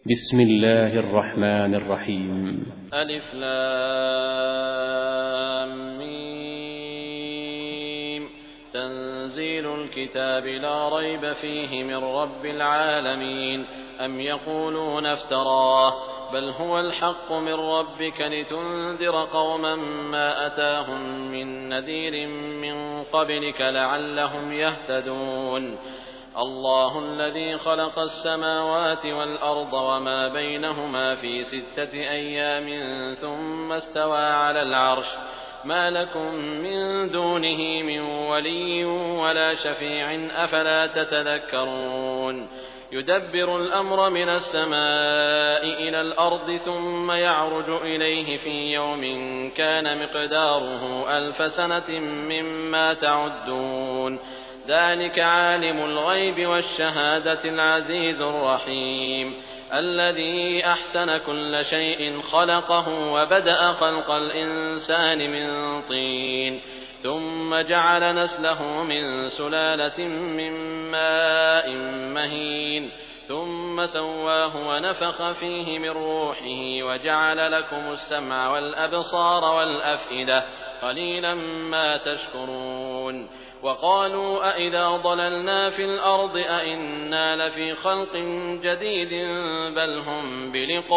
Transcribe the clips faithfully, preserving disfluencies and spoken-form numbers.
بسم الله الرحمن الرحيم. ألف لام ميم. تنزيل الكتاب لا ريب فيه من رب العالمين. أم يقولون افتراه بل هو الحق من ربك لتنذر قوما ما أتاهم من نذير من قبلك لعلهم يهتدون. الله الذي خلق السماوات والأرض وما بينهما في ستة أيام ثم استوى على العرش ما لكم من دونه من ولي ولا شفيع أفلا تتذكرون. يدبر الأمر من السماء إلى الأرض ثم يعرج إليه في يوم كان مقداره ألف سنة مما تعدون. ذلك عالم الغيب والشهادة العزيز الرحيم الذي أحسن كل شيء خلقه وبدأ خلق الإنسان من طين ثم جعل نسله من سلالة من ماء مهين ثم سواه ونفخ فيه من روحه وجعل لكم السمع والأبصار والأفئدة قليلا ما تشكرون. وقالوا أئذا ضللنا في الأرض أئنا لفي خلق جديد بل هم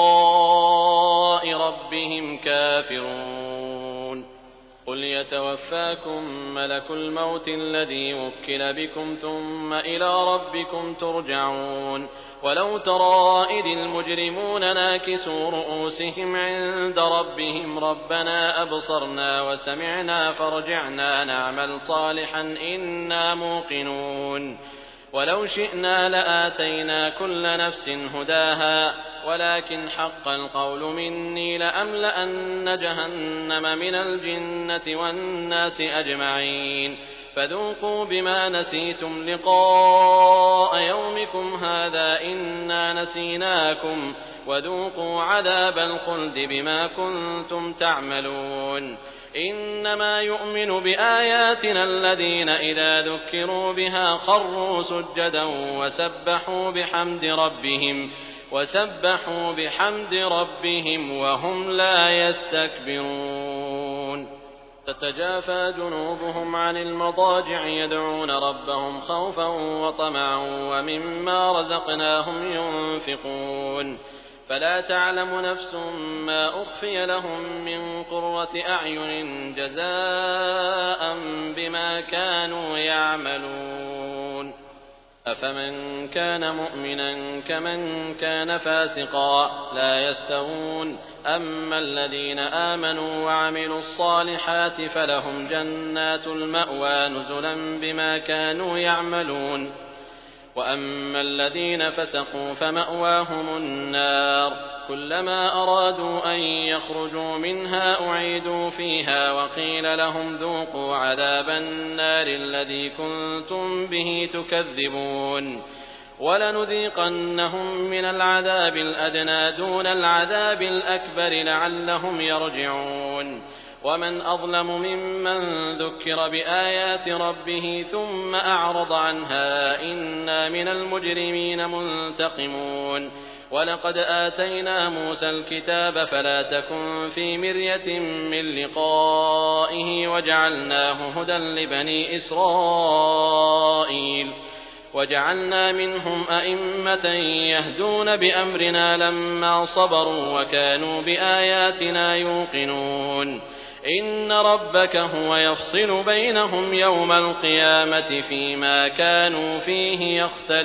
بلقاء ربهم كافرون. قل يتوفاكم ملك الموت الذي وكل بكم ثم إلى ربكم ترجعون. ولو ترى إذ المجرمون ناكسوا رؤوسهم عند ربهم ربنا أبصرنا وسمعنا فارجعنا نعمل صالحا إنا موقنون. ولو شئنا لآتينا كل نفس هداها ولكن حق القول مني لأملأن جهنم من الجنة والناس أجمعين. فذوقوا بما نسيتم لقاء يومكم هذا إنا نسيناكم وذوقوا عذاب الخلد بما كنتم تعملون. إنما يؤمن بآياتنا الذين إذا ذكروا بها خروا سجدا وسبحوا بحمد ربهم وسبحوا بحمد ربهم وهم لا يستكبرون. تتجافى جنوبهم عن المضاجع يدعون ربهم خوفا وطمعا ومما رزقناهم ينفقون. فلا تعلم نفس ما أخفي لهم من قرة أعين جزاء بما كانوا يعملون. أفمن كان مؤمنا كمن كان فاسقا لا يستوون. أما الذين آمنوا وعملوا الصالحات فلهم جنات المأوى نزلا بما كانوا يعملون. وأما الذين فسقوا فمأواهم النار كلما أرادوا أن يخرجوا منها أعيدوا فيها وقيل لهم ذوقوا عذاب النار الذي كنتم به تكذبون. ولنذيقنهم من العذاب الأدنى دون العذاب الأكبر لعلهم يرجعون. ومن أظلم ممن ذكر بآيات ربه ثم أعرض عنها إنا من المجرمين منتقمون. ولقد آتينا موسى الكتاب فلا تكن في مرية من لقائه وجعلناه هدى لبني إسرائيل وجعلنا منهم أئمة يهدون بأمرنا لما صبروا وكانوا بآياتنا يوقنون. إن ربك هو يفصل بينهم يوم القيامة فيما كانوا فيه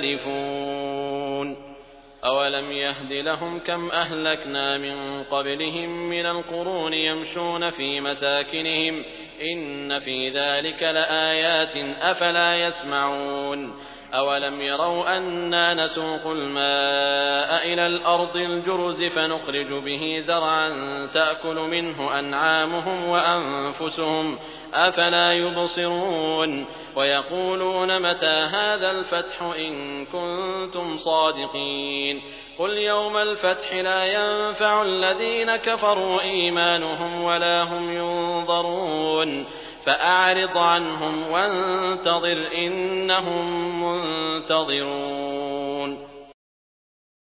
يختلفون. أولم يهد لهم كم أهلكنا من قبلهم من القرون يمشون في مساكنهم إن في ذلك لآيات أفلا يسمعون. أولم يروا أنا نسوق الماء إلى الأرض الجرز فنخرج به زرعا تأكل منه أنعامهم وأنفسهم أفلا يبصرون. ويقولون متى هذا الفتح إن كنتم صادقين. قل يوم الفتح لا ينفع الذين كفروا إيمانهم ولا هم ينظرون. فأعرض عنهم وانتظر إنهم منتظرون.